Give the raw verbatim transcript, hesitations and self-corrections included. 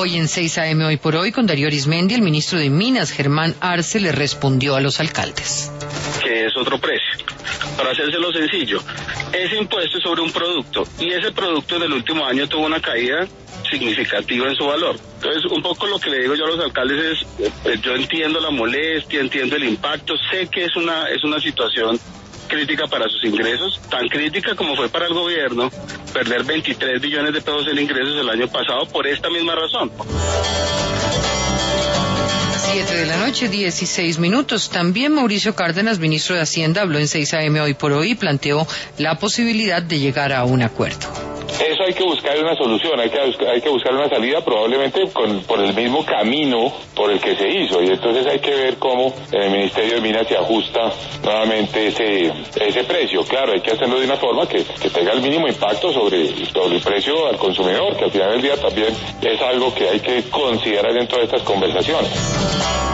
Hoy en seis a eme Hoy por Hoy, con Darío Arizmendi, el ministro de Minas, Germán Arce, le respondió a los alcaldes. Que es otro precio. Para hacérselo sencillo, ese impuesto es sobre un producto, y ese producto en el último año tuvo una caída significativa en su valor. Entonces, un poco lo que le digo yo a los alcaldes es, eh, yo entiendo la molestia, entiendo el impacto, sé que es una, es una situación crítica para sus ingresos, tan crítica como fue para el gobierno perder veintitrés billones de pesos en ingresos el año pasado por esta misma razón. Siete de la noche, dieciséis minutos. También Mauricio Cárdenas, ministro de Hacienda, habló en seis a eme Hoy por Hoy y planteó la posibilidad de llegar a un acuerdo. Eso hay que buscar una solución, hay que buscar, hay que buscar una salida probablemente con, por el mismo camino por el que se hizo, y entonces hay que ver cómo en el Ministerio de Minas se ajusta nuevamente ese ese precio. Claro, hay que hacerlo de una forma que, que tenga el mínimo impacto sobre, sobre el precio al consumidor, que al final del día también es algo que hay que considerar dentro de estas conversaciones.